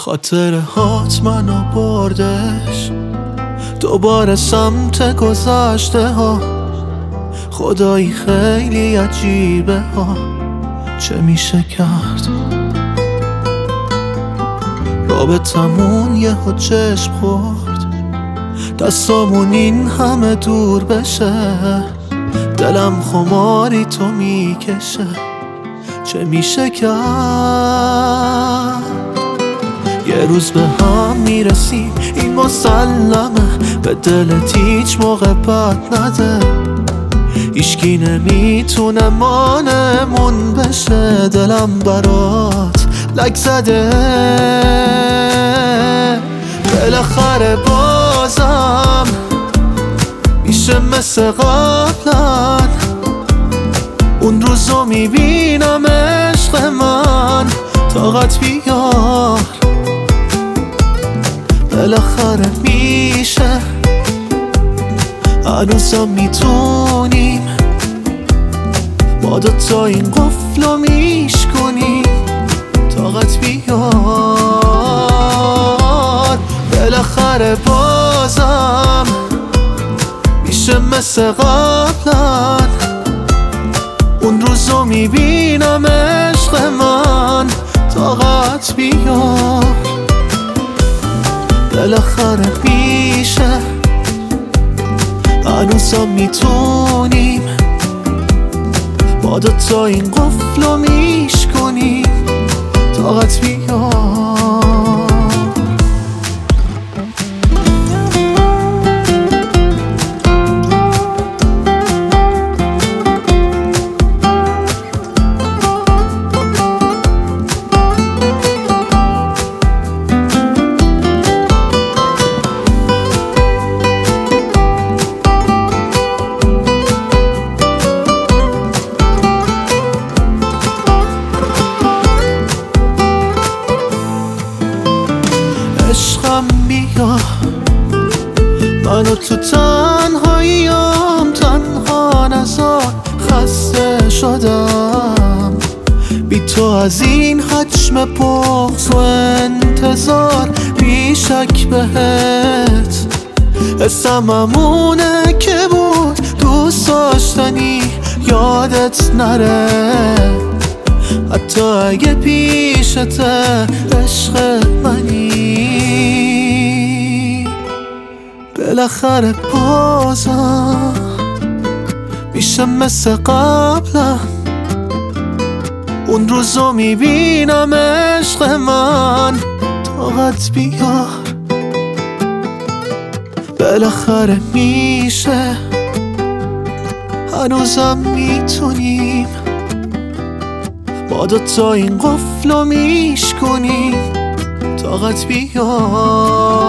خاطرهات منو بردش دوباره سمت گذشته ها. خدایی خیلی عجیبه ها، چه میشه کرد رابطمون یهو چشم خورد، دستامون این همه دور بشه، دلم خماری تو میکشه، چه میشه کرد. یه روز به هم میرسیم این مسلمه، به دلت هیچ موقع بد نده، هیچکی نمیتونه مانمون بشه، دلم برات لک زده. بالاخره بازم میشه مثل قبلا، اون روزو میبینم عشق من، طاقت بیار. بالاخره میشه هنوزم میتونیم ما دوتا این قفلو میشکنیم، طاقت بیار. بالاخره بازم میشه مثل قبلا، اون روزو میبینم عشق من، طاقت بیار. بالاخره میشه هنوزم میتونیم ما دوتا این قفلو میشکنیم، طاقت بیار. عشقم بیا، منو تو تنهاییم تنها نذار، خسته شدم بی تو از این حجم بغض و انتظار، بی شک بهت حسم همونه که بود، دوست داشتنی یادت نره، حتی اگه پیشت عشق منی. بالاخره بازم میشه مثل قبلا، اون روزو میبینم عشق من، طاقت بیار. بالاخره میشه هنوزم میتونیم ما دوتا این قفلو میشکنیم، طاقت بیار.